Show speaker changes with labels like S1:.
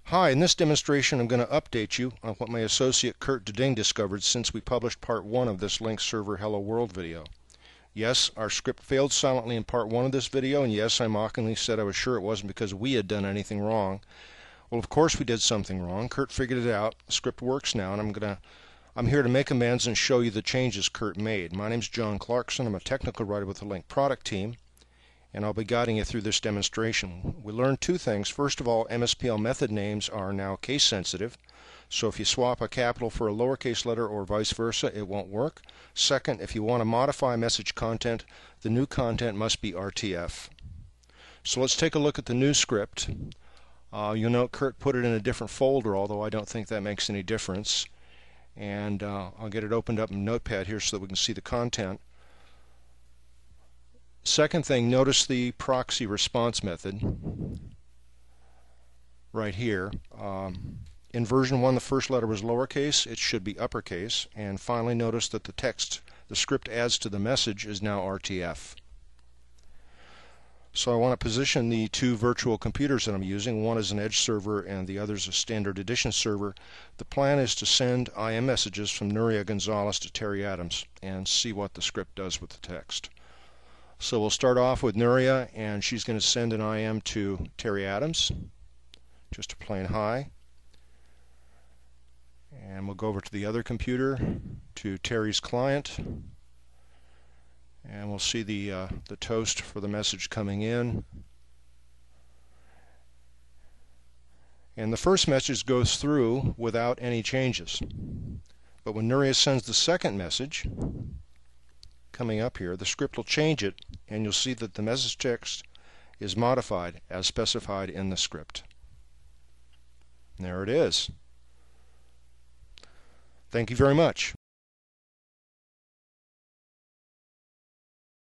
S1: Hi, in this demonstration I'm going to update you on what my associate Kurt Deding discovered since we published part 1 of this Link Server Hello World video. Yes, our script failed silently in part 1 of this video, and yes, I mockingly said I was sure it wasn't because we had done anything wrong. Well, of course we did something wrong. Kurt figured it out. The script works now, and I'm here to make amends and show you the changes Kurt made. My name's John Clarkson. I'm a technical writer with the Link product team, and I'll be guiding you through this demonstration. We learned two things. First of all, MSPL method names are now case sensitive, so if you swap a capital for a lowercase letter or vice versa, it won't work. Second, if you want to modify message content, the new content must be RTF. So let's take a look at the new script. You'll note Kurt put it in a different folder, although I don't think that makes any difference. And I'll get it opened up in Notepad here so that we can see the content. Second thing, notice the proxy response method right here. In version 1, the first letter was lowercase. It should be uppercase. And finally, notice that the text the script adds to the message is now RTF. So I want to position the two virtual computers that I'm using. One is an Edge server and the other is a standard edition server. The plan is to send IM messages from Nuria Gonzalez to Terry Adams and see what the script does with the text. So we'll start off with Nuria, and she's going to send an IM to Terry Adams, just a plain hi. And we'll go over to the other computer, to Terry's client, and we'll see the toast for the message coming in. And the first message goes through without any changes. But when Nuria sends the second message, coming up here, the script will change it, and you'll see that the message text is modified as specified in the script. And there it is. Thank you very much.